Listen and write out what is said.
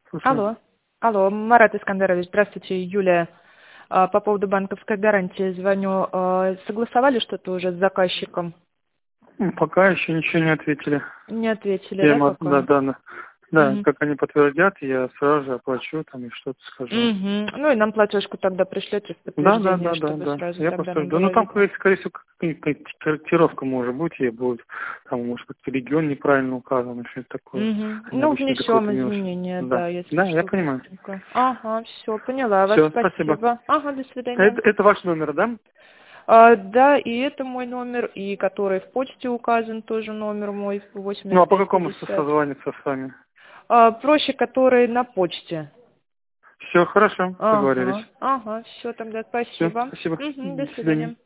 Слушаю. Алло. Алло, Марат Искандерович, здравствуйте, Юлия. По поводу банковской гарантии звоню. Согласовали что-то уже с заказчиком? Пока еще ничего не ответили. Не ответили, Я да, им пока? да, как они подтвердят, я сразу же оплачу там и что-то скажу. Угу. Ну и нам платежку тогда пришлете в Да. подтверждение, чтобы сразу Я тогда просто нам жду. было Ну там, видно. скорее всего, какая-то корректировка может быть, и будет, там, может быть, регион неправильно указан, или что-то такое. Угу. Они Ну, обычно какой-то внесем мелочь. изменения, Да. да, если Да, я что, понимаю. быстренько. Ага, все, поняла вас, Все, спасибо. спасибо. Ага, до свидания. Это ваш номер, да? Да, и это мой номер, и который в почте указан, тоже номер мой, Ну, а по какому 8550. созвониться с вами? Проще, который на почте. Все, хорошо, договорились. Ага, все, тогда Все, спасибо. спасибо. Угу, до До свидания. свидания.